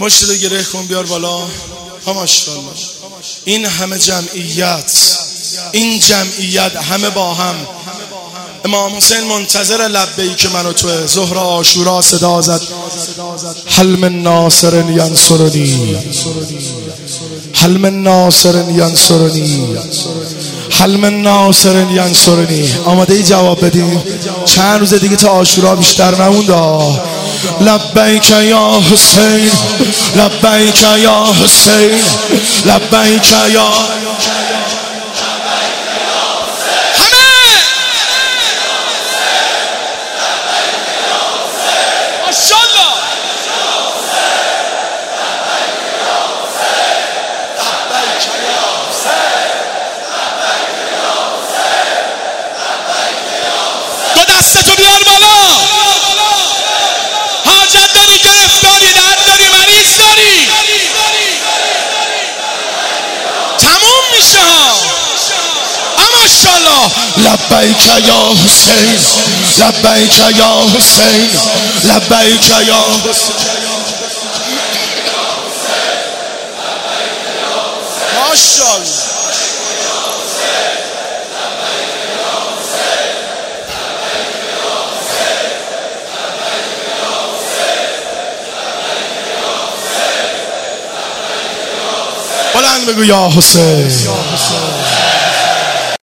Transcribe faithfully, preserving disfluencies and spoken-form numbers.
مشتو گره کن بیار بالا. ماشاءالله این همه جمعیت، این جمعیت همه با هم. امام حسین منتظر لبیک من و توه. ظهر عاشورا صدا زد هل من ناصر ینصرنی، هل من ناصر ینصرنی، هل من ناصر ینصرنی. آماده ای جواب بدیم؟ چند روز دیگه تا عاشورا بیشتر نمونده. لبیک یا حسین، لبیک یا حسین، لبیک یا دستتو بیار بالا. حاجت داری، گرفتاری، درد داری، مریض داری، تموم میشه ها. ماشاءالله. لبیک یا حسین، لبیک یا حسین، لبیک یا حسین. ماشاءالله. بلند بگو یا حسین.